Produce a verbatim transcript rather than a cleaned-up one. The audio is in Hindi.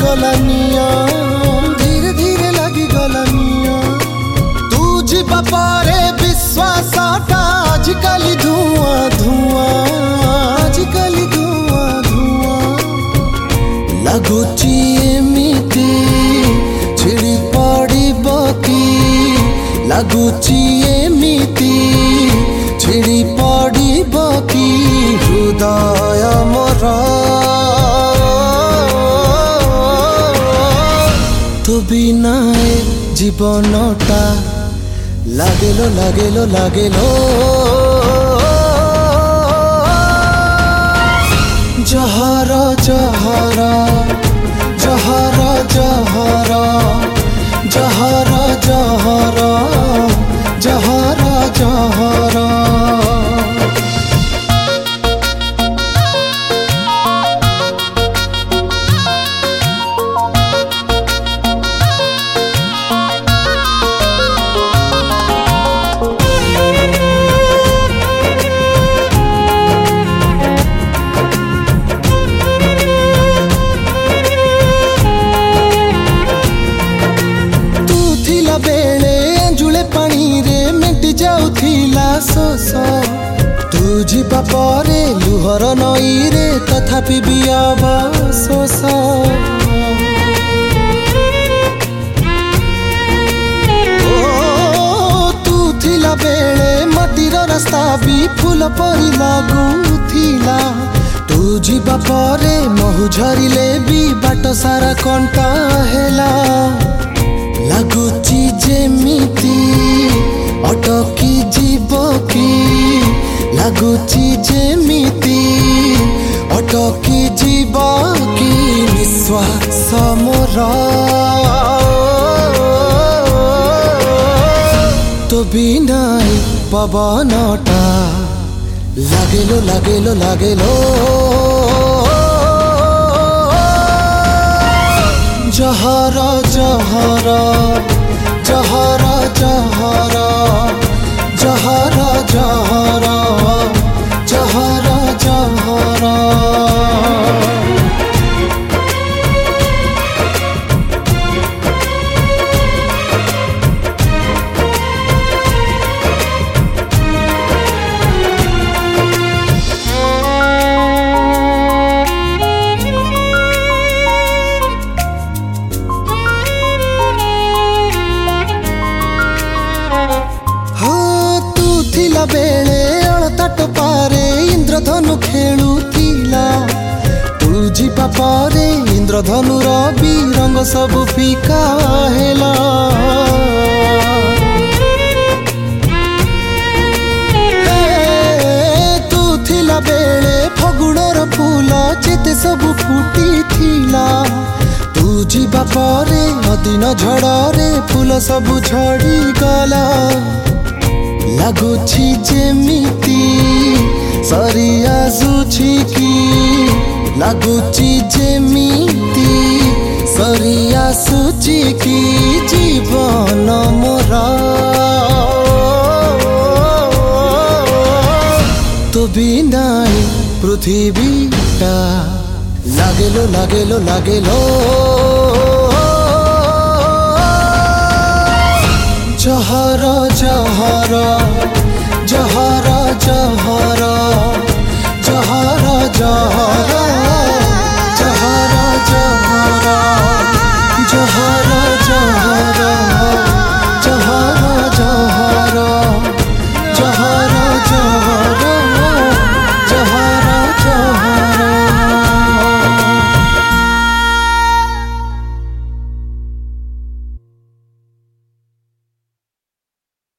गला निया धीरे धीरे लगी गला निया तू जीवा पारे विश्वास आजिकल धुआं धुआं आजिकल धुआं धुआं लगुची एमिति छिड़ी पड़िब कि लगुची एमिति छिड़ी पड़िब कि हृदय मोर तो बिना जीवनटा लागेलो लागेलो लागेलो जहर जहर जहर जहर जहर जहर जहर जहर तू जीवा परे लुहर नई रे तथापि भी अवशोष तू थिला बेले मटीर रास्ता भी फूल परी लगुथिला तू जीवा परे महु झरिले भी बाट सारा कंटा हेला लगुची जेमिति अटकी जीव कि लगुची जेमिति अटकी जीव कि निश्वास मोर तो बिना पवनटा लागेलो लागेलो लागेलो जहर जहर जहर जहर जहर जहर जहर जहर बेले अड़ताट पारे इंद्रधनु खेलुथिला तू जीवा पारे इंद्रधनु रवि रंग सब फीका हेला तू थिला बेले फगुणर फूल जेते सब फुटी थिला तू जीवा पारे अदिन झड़े फूल सब झड़ी गला लगुची जेमिति सरी आसुछि कि लगुची जेमिति सरी आसुछि कि जीवन मोर तो बिना पृथ्वीटा लागेलो लागेलो लागेलो जहर जहर जहर जहर जहर जहर